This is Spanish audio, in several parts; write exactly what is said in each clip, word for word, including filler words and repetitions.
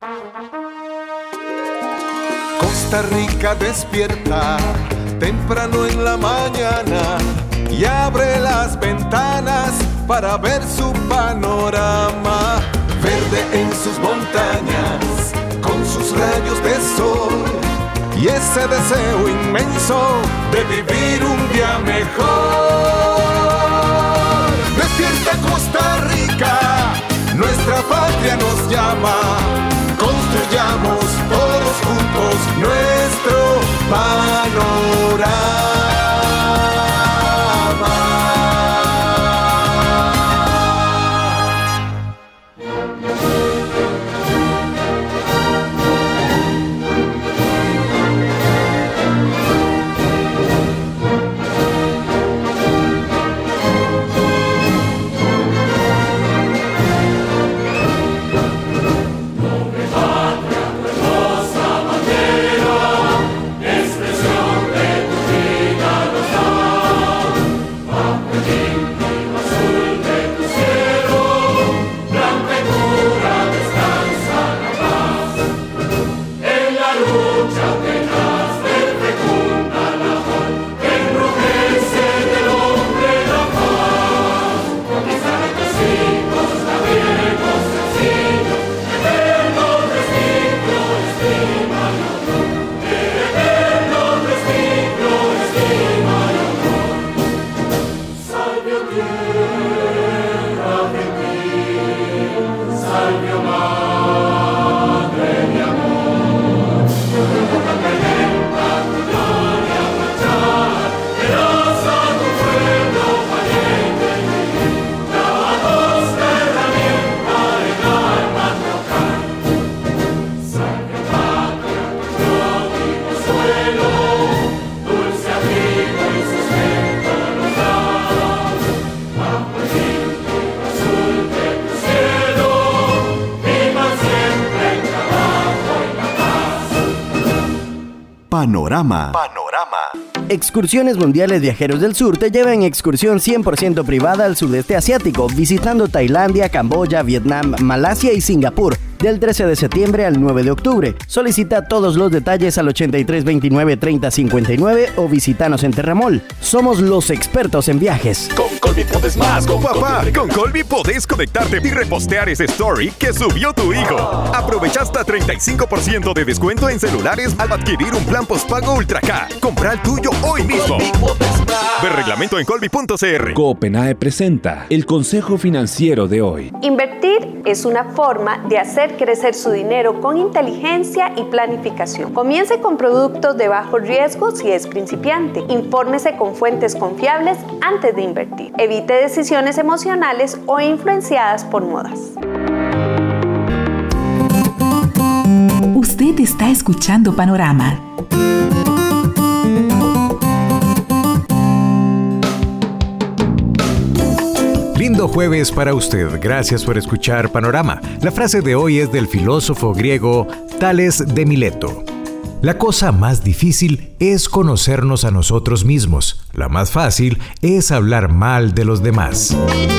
Costa Rica despierta temprano en la mañana y abre las ventanas para ver su panorama. Verde en sus montañas, con sus rayos de sol y ese deseo inmenso de vivir un día mejor. Despierta Costa Rica, nuestra patria nos llama. Construyamos todos juntos nuestro panorama. Panorama. Panorama. Excursiones Mundiales Viajeros del Sur te lleva en excursión cien por ciento privada al sudeste asiático, visitando Tailandia, Camboya, Vietnam, Malasia y Singapur, del trece de septiembre al nueve de octubre. Solicita todos los detalles al ochenta y tres veintinueve treinta cincuenta y nueve o visítanos en Terramol. Somos los expertos en viajes. Con Colby podés más, con Papá, con Colby podés conectarte y repostear ese story que subió tu hijo. Aprovecha hasta treinta y cinco por ciento de descuento en celulares al adquirir un plan postpago Ultra K. Compra el tuyo hoy mismo. Ver reglamento en colby punto c r. Copenae presenta el consejo financiero de hoy. Invertir es una forma de hacer crecer su dinero con inteligencia y planificación. Comience con productos de bajo riesgo si es principiante. Infórmese con fuentes confiables antes de invertir. Evite decisiones emocionales o influenciadas por modas. Usted está escuchando Panorama. Lindo jueves para usted. Gracias por escuchar Panorama. La frase de hoy es del filósofo griego Tales de Mileto. La cosa más difícil es conocernos a nosotros mismos. La más fácil es hablar mal de los demás.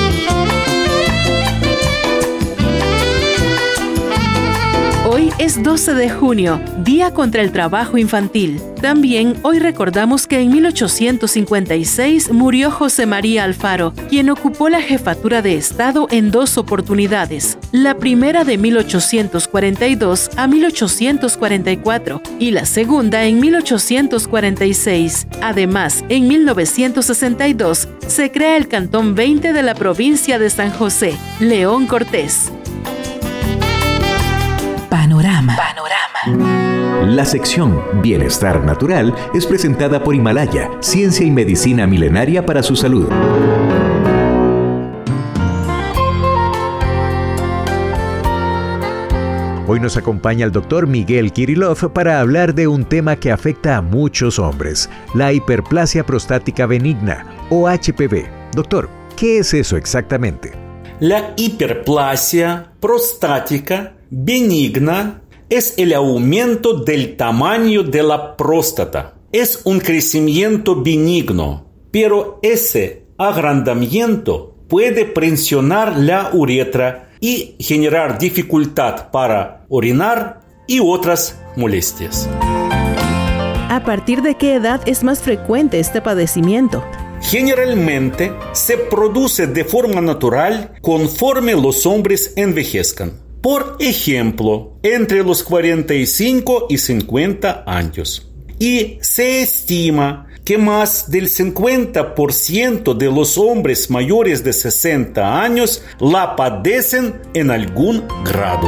Hoy es doce de junio, Día contra el Trabajo Infantil. También hoy recordamos que en mil ochocientos cincuenta y seis murió José María Alfaro, quien ocupó la jefatura de Estado en dos oportunidades. La primera de mil ochocientos cuarenta y dos a mil ochocientos cuarenta y cuatro y la segunda en mil ochocientos cuarenta y seis. Además, en mil novecientos sesenta y dos se crea el Cantón veinte de la provincia de San José, León Cortés. Panorama. Panorama. La sección Bienestar Natural es presentada por Himalaya, ciencia y medicina milenaria para su salud. Hoy nos acompaña el doctor Miguel Kirillov para hablar de un tema que afecta a muchos hombres, la hiperplasia prostática benigna, o H P V. Doctor, ¿qué es eso exactamente? La hiperplasia prostática benigna es el aumento del tamaño de la próstata. Es un crecimiento benigno, pero ese agrandamiento puede presionar la uretra y generar dificultad para orinar y otras molestias. ¿A partir de qué edad es más frecuente este padecimiento? Generalmente se produce de forma natural conforme los hombres envejezcan. Por ejemplo, entre los cuarenta y cinco y cincuenta años. Y se estima que más del cincuenta por ciento de los hombres mayores de sesenta años la padecen en algún grado.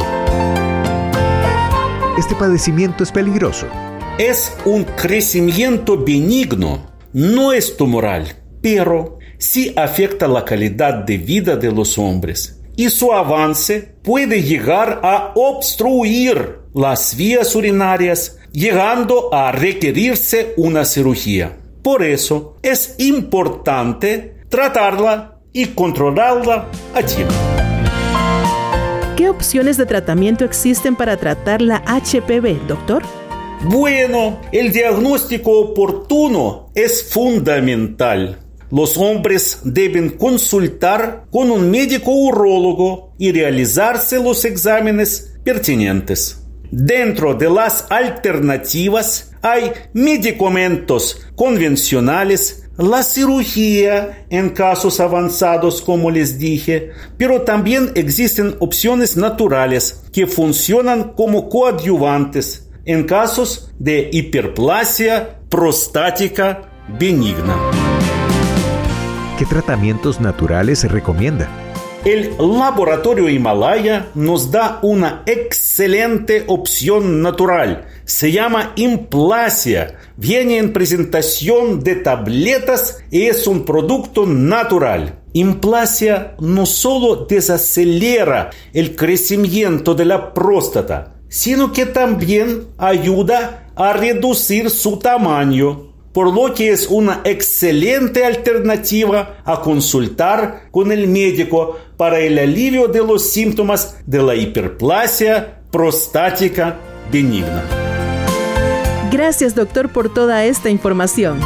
Este padecimiento es peligroso. Es un crecimiento benigno, no es tumoral, pero sí afecta la calidad de vida de los hombres. Y su avance puede llegar a obstruir las vías urinarias, llegando a requerirse una cirugía. Por eso es importante tratarla y controlarla a tiempo. ¿Qué opciones de tratamiento existen para tratar la H P V, doctor? Bueno, el diagnóstico oportuno es fundamental. Los hombres deben consultar con un médico urólogo y realizarse los exámenes pertinentes. Dentro de las alternativas hay medicamentos convencionales, la cirugía en casos avanzados, como les dije, pero también existen opciones naturales que funcionan como coadyuvantes en casos de hiperplasia prostática benigna. ¿Qué tratamientos naturales se recomienda? El laboratorio Himalaya nos da una excelente opción natural. Se llama Implasia. Viene en presentación de tabletas y es un producto natural. Implasia no solo desacelera el crecimiento de la próstata, sino que también ayuda a reducir su tamaño, por lo que es una excelente alternativa a consultar con el médico para el alivio de los síntomas de la hiperplasia prostática benigna. Gracias, doctor, por toda esta información.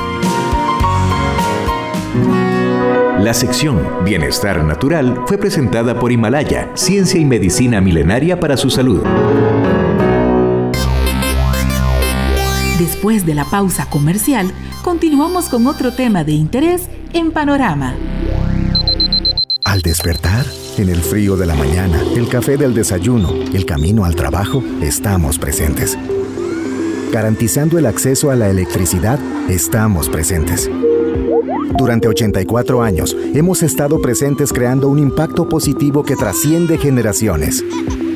La sección Bienestar Natural fue presentada por Himalaya, ciencia y medicina milenaria para su salud. Después de la pausa comercial, continuamos con otro tema de interés en Panorama. Al despertar, en el frío de la mañana, el café del desayuno, el camino al trabajo, estamos presentes. Garantizando el acceso a la electricidad, estamos presentes. Durante ochenta y cuatro años, hemos estado presentes creando un impacto positivo que trasciende generaciones.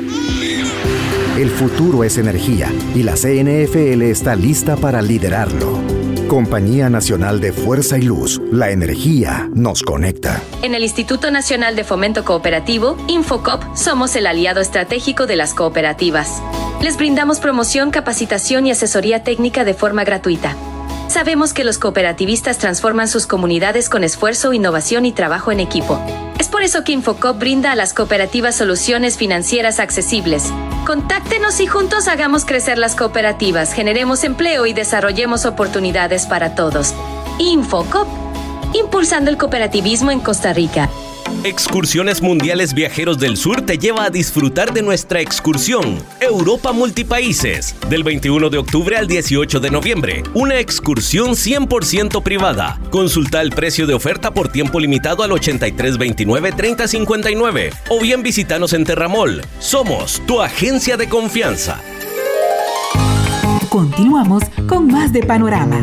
El futuro es energía y la C N F L está lista para liderarlo. Compañía Nacional de Fuerza y Luz, la energía nos conecta. En el Instituto Nacional de Fomento Cooperativo, Infocop, somos el aliado estratégico de las cooperativas. Les brindamos promoción, capacitación y asesoría técnica de forma gratuita. Sabemos que los cooperativistas transforman sus comunidades con esfuerzo, innovación y trabajo en equipo. Es por eso que Infocop brinda a las cooperativas soluciones financieras accesibles. Contáctenos y juntos hagamos crecer las cooperativas, generemos empleo y desarrollemos oportunidades para todos. Infocop, impulsando el cooperativismo en Costa Rica. Excursiones Mundiales Viajeros del Sur te lleva a disfrutar de nuestra excursión Europa Multipaíses del veintiuno de octubre al dieciocho de noviembre. Una excursión cien por ciento privada. Consulta el precio de oferta por tiempo limitado al ochenta y tres veintinueve treinta cincuenta y nueve o bien visítanos en Terramol. Somos tu agencia de confianza. Continuamos con más de Panorama.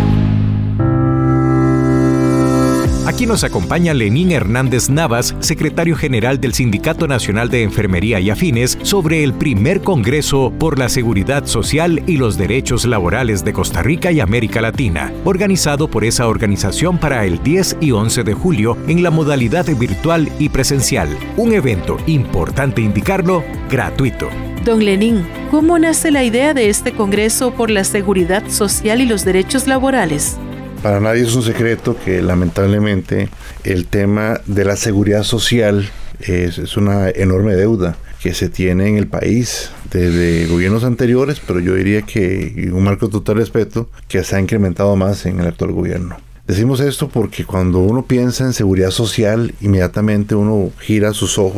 Aquí nos acompaña Lenín Hernández Navas, secretario general del Sindicato Nacional de Enfermería y Afines, sobre el primer Congreso por la Seguridad Social y los Derechos Laborales de Costa Rica y América Latina, organizado por esa organización para el diez y once de julio en la modalidad virtual y presencial. Un evento, importante indicarlo, gratuito. Don Lenín, ¿cómo nace la idea de este Congreso por la Seguridad Social y los Derechos Laborales? Para nadie es un secreto que lamentablemente el tema de la seguridad social es, es una enorme deuda que se tiene en el país desde gobiernos anteriores, pero yo diría que, y un marco de total respeto, que se ha incrementado más en el actual gobierno. Decimos esto porque cuando uno piensa en seguridad social, inmediatamente uno gira sus ojos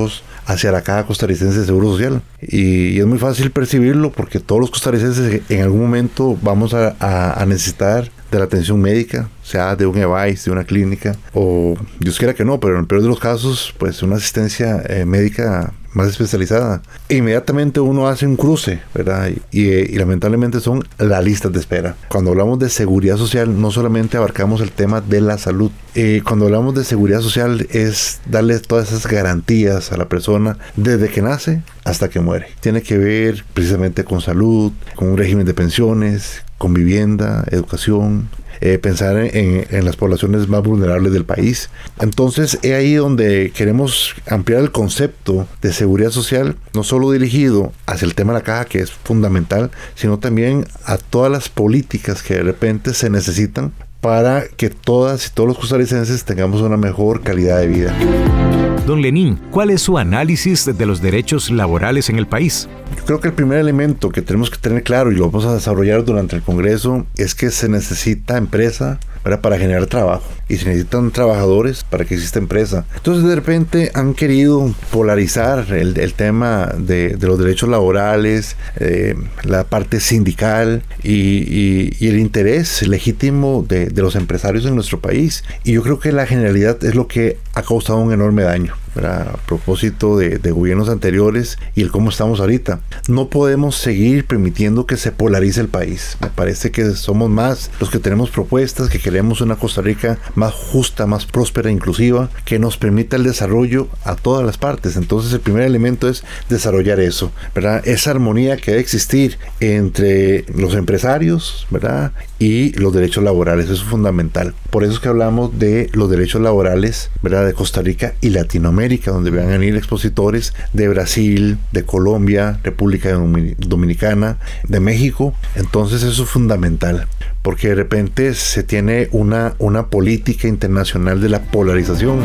hacia la Caja Costarricense de Seguro Social. Y, y es muy fácil percibirlo porque todos los costarricenses en algún momento vamos a, a, a necesitar de la atención médica, sea de un E V A I S, de una clínica, o Dios quiera que no, pero en el peor de los casos, pues una asistencia eh, médica más especializada. E inmediatamente uno hace un cruce, ¿verdad? Y, y, y lamentablemente son las listas de espera. Cuando hablamos de seguridad social, no solamente abarcamos el tema de la salud. Eh, cuando hablamos de seguridad social es darle todas esas garantías a la persona desde que nace hasta que muere. Tiene que ver precisamente con salud, con un régimen de pensiones, con vivienda, educación, eh, pensar en, en las poblaciones más vulnerables del país. Entonces es ahí donde queremos ampliar el concepto de seguridad social, no solo dirigido hacia el tema de la caja, que es fundamental, sino también a todas las políticas que de repente se necesitan para que todas y todos los costarricenses tengamos una mejor calidad de vida. Don Lenín, ¿cuál es su análisis de los derechos laborales en el país? Yo creo que el primer elemento que tenemos que tener claro, y lo vamos a desarrollar durante el Congreso, es que se necesita empresa para, para generar trabajo, y se necesitan trabajadores para que exista empresa. Entonces de repente han querido polarizar el, el tema de, de los derechos laborales, eh, la parte sindical y, y, y el interés legítimo de, de los empresarios en nuestro país. Y yo creo que la generalidad es lo que ha causado un enorme daño, ¿verdad? A propósito de, de gobiernos anteriores y el cómo estamos ahorita. No podemos seguir permitiendo que se polarice el país. Me parece que somos más los que tenemos propuestas, que queremos una Costa Rica más justa, más próspera, inclusiva, que nos permita el desarrollo a todas las partes. Entonces el primer elemento es desarrollar eso, ¿verdad? Esa armonía que debe existir entre los empresarios, ¿verdad? Y los derechos laborales, eso es fundamental. Por eso es que hablamos de los derechos laborales, ¿verdad? De Costa Rica y Latinoamérica, donde van a venir expositores de Brasil, de Colombia, República Dominicana, de México. Entonces eso es fundamental, porque de repente se tiene una, una política internacional de la polarización.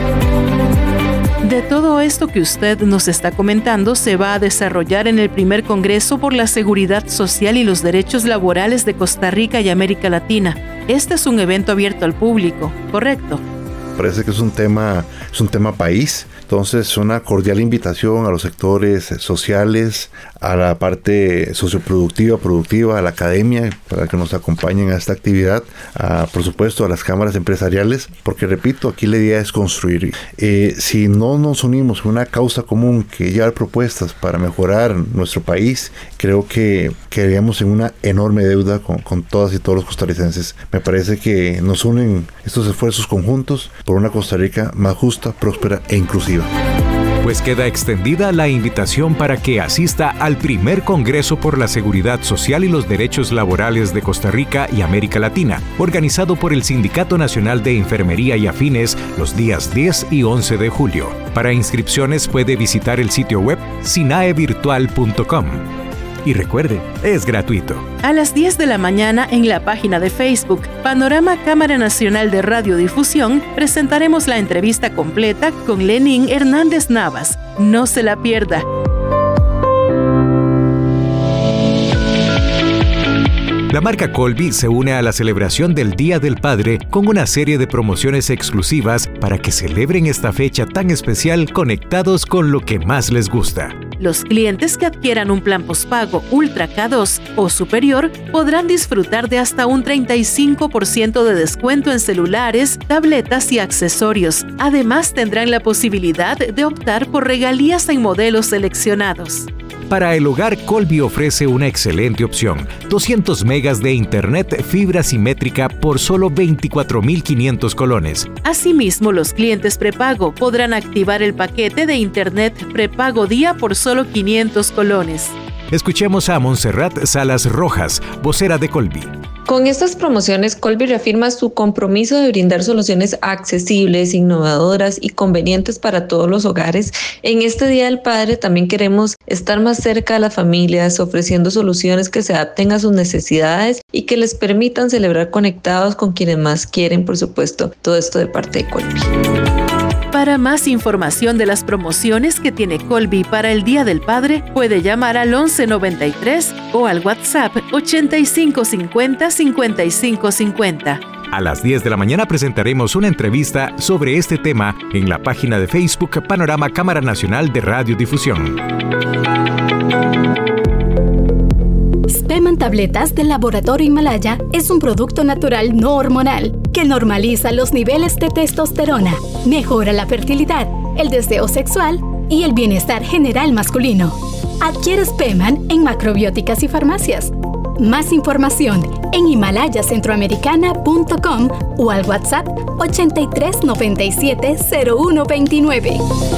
De todo esto que usted nos está comentando se va a desarrollar en el primer Congreso por la Seguridad Social y los Derechos Laborales de Costa Rica y América Latina. Este es un evento abierto al público, ¿correcto? Parece que es un tema, es un tema país. Entonces, una cordial invitación a los sectores sociales, a la parte socioproductiva, productiva, a la academia, para que nos acompañen a esta actividad, a, por supuesto, a las cámaras empresariales, porque, repito, aquí la idea es construir. Eh, si no nos unimos en una causa común que llevar propuestas para mejorar nuestro país, creo que quedaríamos en una enorme deuda con, con todas y todos los costarricenses. Me parece que nos unen estos esfuerzos conjuntos por una Costa Rica más justa, próspera e inclusiva. Pues queda extendida la invitación para que asista al primer Congreso por la Seguridad Social y los Derechos Laborales de Costa Rica y América Latina, organizado por el Sindicato Nacional de Enfermería y Afines los días diez y once de julio. Para inscripciones puede visitar el sitio web sinae virtual punto com. Y recuerde, es gratuito. A las diez de la mañana en la página de Facebook Panorama Cámara Nacional de Radiodifusión presentaremos la entrevista completa con Lenín Hernández Navas. No se la pierda. La marca Colby se une a la celebración del Día del Padre con una serie de promociones exclusivas para que celebren esta fecha tan especial conectados con lo que más les gusta. Los clientes que adquieran un plan pospago Ultra K dos o superior podrán disfrutar de hasta un treinta y cinco por ciento de descuento en celulares, tabletas y accesorios. Además, tendrán la posibilidad de optar por regalías en modelos seleccionados. Para el hogar, Colby ofrece una excelente opción. doscientos megas de internet fibra simétrica por solo veinticuatro mil quinientos colones. Asimismo, los clientes prepago podrán activar el paquete de internet prepago día por solo quinientos colones. Escuchemos a Montserrat Salas Rojas, vocera de Colby. Con estas promociones, Colby reafirma su compromiso de brindar soluciones accesibles, innovadoras y convenientes para todos los hogares. En este Día del Padre también queremos estar más cerca de las familias, ofreciendo soluciones que se adapten a sus necesidades y que les permitan celebrar conectados con quienes más quieren, por supuesto. Todo esto de parte de Colby. Para más información de las promociones que tiene Colby para el Día del Padre, puede llamar al once noventa y tres o al WhatsApp ochenta y cinco cincuenta cincuenta y cinco cincuenta. A las diez de la mañana presentaremos una entrevista sobre este tema en la página de Facebook Panorama Cámara Nacional de Radiodifusión. Speman Tabletas del Laboratorio Himalaya es un producto natural no hormonal que normaliza los niveles de testosterona, mejora la fertilidad, el deseo sexual y el bienestar general masculino. Adquiere Speman en macrobióticas y farmacias. Más información en himalaya centroamericana punto com o al WhatsApp ochenta y tres noventa y siete cero uno veintinueve.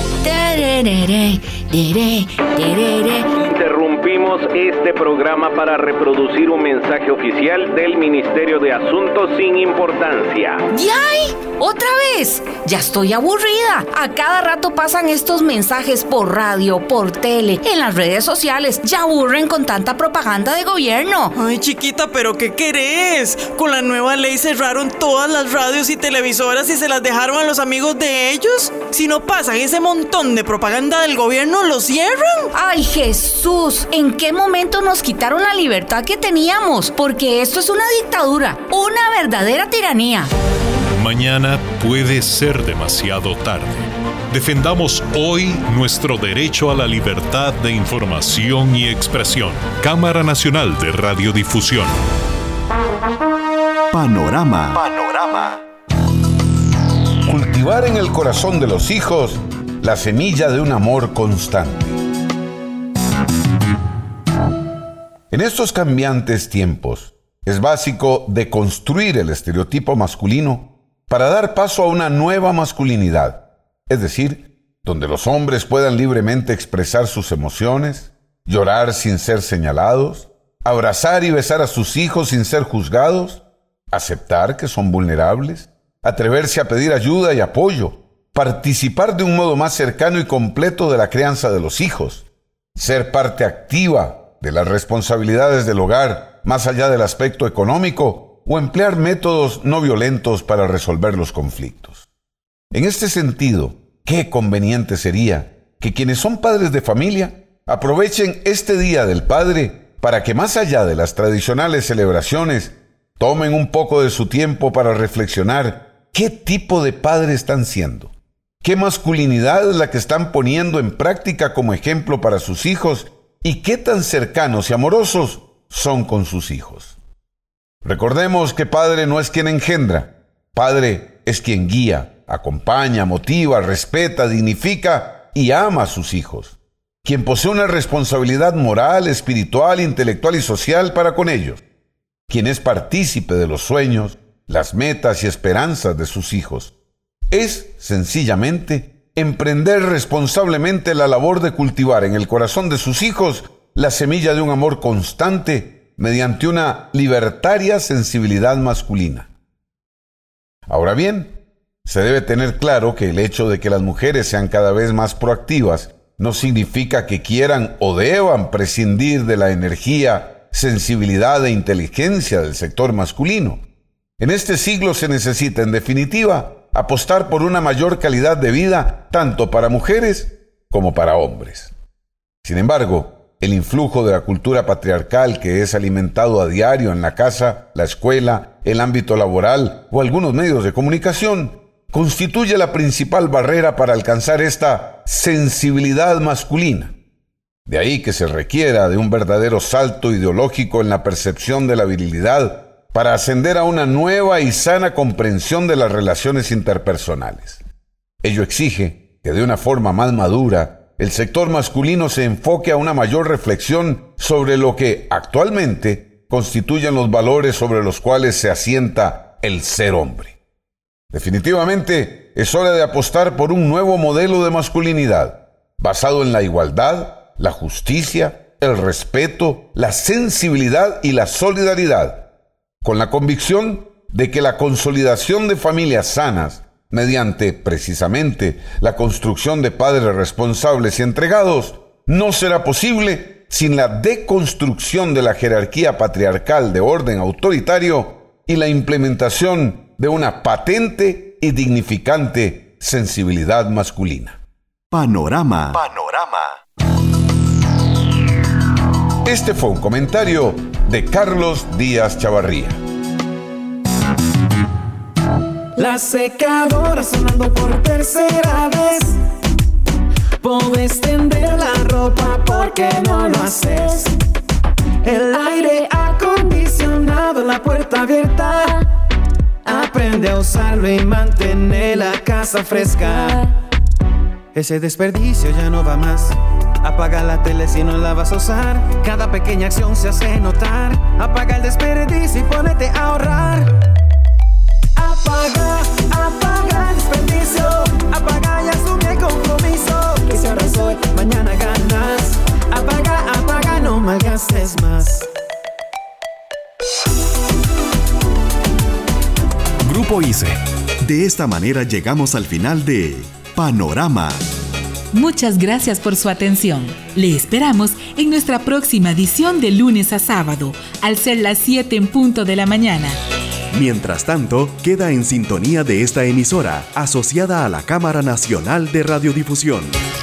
Interrumpimos este programa para reproducir un mensaje oficial del Ministerio de Asuntos sin Importancia. ¡Yay! ¡Otra vez! Ya estoy aburrida. A cada rato pasan estos mensajes por radio, por tele, en las redes sociales. Ya aburren con tanta propaganda de gobierno. Ay, chiquita, ¿pero qué querés? Con la nueva ley cerraron todas las radios y televisoras y se las dejaron a los amigos de ellos. Si no pasan ese montón de propaganda del gobierno, ¿lo cierran? ¡Ay, Jesús! ¿En qué momento nos quitaron la libertad que teníamos? Porque esto es una dictadura, una verdadera tiranía. Mañana puede ser demasiado tarde. Defendamos hoy nuestro derecho a la libertad de información y expresión. Cámara Nacional de Radiodifusión. Panorama. Panorama. Cultivar en el corazón de los hijos la semilla de un amor constante. En estos cambiantes tiempos, es básico deconstruir el estereotipo masculino para dar paso a una nueva masculinidad, es decir, donde los hombres puedan libremente expresar sus emociones, llorar sin ser señalados, abrazar y besar a sus hijos sin ser juzgados, aceptar que son vulnerables, atreverse a pedir ayuda y apoyo, participar de un modo más cercano y completo de la crianza de los hijos, ser parte activa de las responsabilidades del hogar, más allá del aspecto económico, o emplear métodos no violentos para resolver los conflictos. En este sentido, qué conveniente sería que quienes son padres de familia aprovechen este Día del Padre para que, más allá de las tradicionales celebraciones, tomen un poco de su tiempo para reflexionar qué tipo de padre están siendo, qué masculinidad es la que están poniendo en práctica como ejemplo para sus hijos y qué tan cercanos y amorosos son con sus hijos. Recordemos que padre no es quien engendra, padre es quien guía, acompaña, motiva, respeta, dignifica y ama a sus hijos, quien posee una responsabilidad moral, espiritual, intelectual y social para con ellos, quien es partícipe de los sueños, las metas y esperanzas de sus hijos. Es, sencillamente, emprender responsablemente la labor de cultivar en el corazón de sus hijos la semilla de un amor constante mediante una libertaria sensibilidad masculina. Ahora bien, se debe tener claro que el hecho de que las mujeres sean cada vez más proactivas no significa que quieran o deban prescindir de la energía, sensibilidad e inteligencia del sector masculino. En este siglo se necesita, en definitiva, apostar por una mayor calidad de vida tanto para mujeres como para hombres. Sin embargo, el influjo de la cultura patriarcal que es alimentado a diario en la casa, la escuela, el ámbito laboral o algunos medios de comunicación constituye la principal barrera para alcanzar esta sensibilidad masculina. De ahí que se requiera de un verdadero salto ideológico en la percepción de la virilidad para ascender a una nueva y sana comprensión de las relaciones interpersonales. Ello exige que de una forma más madura el sector masculino se enfoque a una mayor reflexión sobre lo que actualmente constituyen los valores sobre los cuales se asienta el ser hombre. Definitivamente, es hora de apostar por un nuevo modelo de masculinidad, basado en la igualdad, la justicia, el respeto, la sensibilidad y la solidaridad, con la convicción de que la consolidación de familias sanas, mediante, precisamente, la construcción de padres responsables y entregados, no será posible sin la deconstrucción de la jerarquía patriarcal de orden autoritario y la implementación de una patente y dignificante sensibilidad masculina. Panorama. Panorama. Este fue un comentario de Carlos Díaz Chavarría. La secadora sonando por tercera vez. Puedes tender la ropa, ¿por qué no lo haces? El aire acondicionado, la puerta abierta. Aprende a usarlo y mantener la casa fresca. Ese desperdicio ya no va más. Apaga la tele si no la vas a usar. Cada pequeña acción se hace notar. Apaga el desperdicio y ponete a ahorrar. Apaga, apaga el desperdicio. Apaga y asume el compromiso. Que si ahorras hoy, mañana ganas. Apaga, apaga, no malgastes más. Grupo I C E. De esta manera llegamos al final de Panorama. Muchas gracias por su atención. Le esperamos en nuestra próxima edición de lunes a sábado, al ser las siete en punto de la mañana. Mientras tanto, queda en sintonía de esta emisora, asociada a la Cámara Nacional de Radiodifusión.